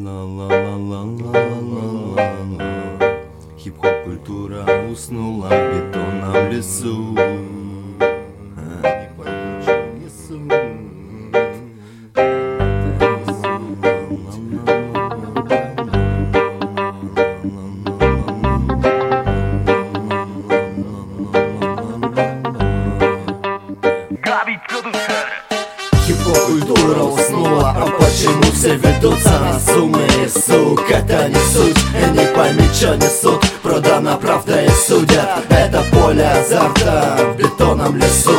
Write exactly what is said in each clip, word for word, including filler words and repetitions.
Хип-хоп культура уснула в бетонном лесу. Не пойму, что несу. Хип-хоп культура уснула, а почему все ведутся на суммы? Сук, это не суть, и не пойми, что несут. Продана правда и судят, это поле азарта в бетонном лесу.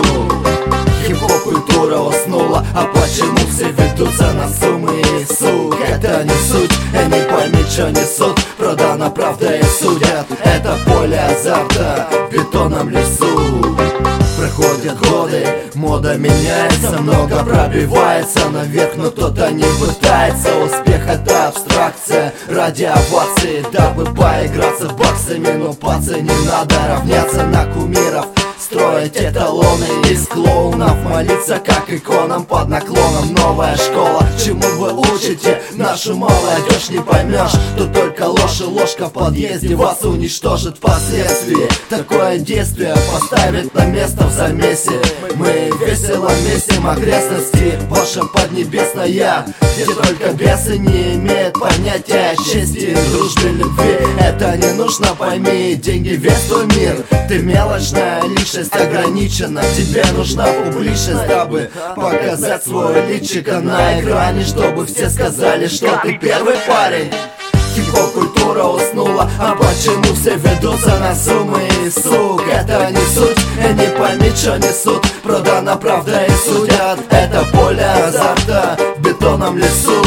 Хип-хоп культура уснула, а почему все ведутся на суммы? Сук, это не суть, и не пойми, что несут. Продана правда и судят, это поле азарта в бетонном лесу. Проходят годы, мода меняется, много пробивается наверх, но кто-то не пытается. Успех — это абстракция ради овации, дабы поиграться баксами. Но пацы, не надо равняться на кумиров, строить эталоны из клоунов, молиться как иконам под наклоном. Новая школа, чему вы учите нашу молодежь? Не поймешь, что только ложь и ложка в подъезде вас уничтожит впоследствии. Такое действие поставит на место в замесе. Мы весело месим окрестности ваше поднебесное, где только бесы не имеют понятия чести, дружбы, любви. Это не нужно, пойми, деньги весь твой мир. Ты мелочная личность, ограничена. Тебе нужна публичность, дабы показать свое личико на экране, чтобы все сказали, что ты первый парень. Хип-хоп культура уснула, а почему все ведутся на суммы? Сук, это не суть, и не пойми, что несут. Продана правда и судят, это поле азарта в бетонном лесу.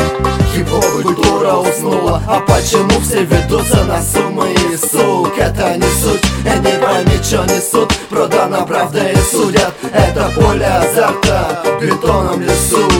Хип-хоп культура уснула, а почему все ведутся на суммы? Сук, это не суть, и не пойми, что несут. Продана правда и судят, это поле азарта в бетонном лесу.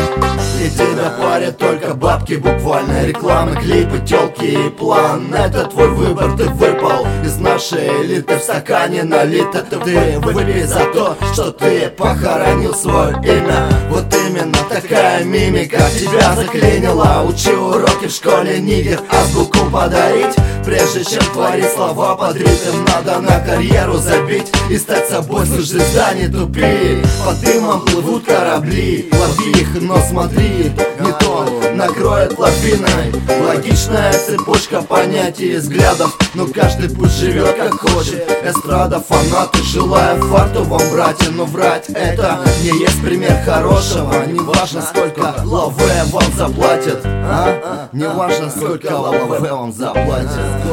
И тебя парят только бабки, буквально рекламы, клипы, тёлки и план. Это твой выбор, ты выпал из нашей элиты, в стакане налито. Ты выпей за то, что ты похоронил свое имя. Вот именно такая мимика тебя заклинила. Учи уроки в школе, нигер, азбуку подарить. Прежде чем творить слова под ритм, надо на карьеру забить и стать собой, слушай, звезда, не тупи. Под дымом плывут корабли, лови их, но смотри, не то накроет лавиной. Логичная цепочка понятий и взглядов, но каждый пусть живет как хочет. Эстрада, фанаты, желаю фарту вам, братья, но врать это не есть пример хорошего. Не важно, сколько лаве вам заплатят, а? Не важно, сколько лаве вам заплатят.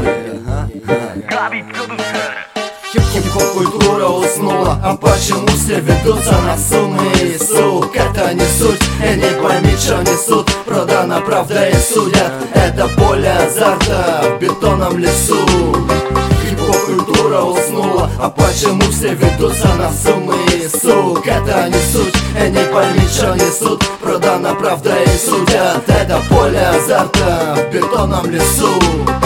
Хип-хоп культура уснула, а почему все ведутся на суммы? Сук, это не суть, и не пойми, что несут. Продана правда и судят, это поле азарта в бетонном лесу. Хип-хоп культура уснула, а почему все ведутся на суммы? Сук, это не суть, и не пойми, что несут. Продана правда и судят, это поле азарта в бетонном лесу.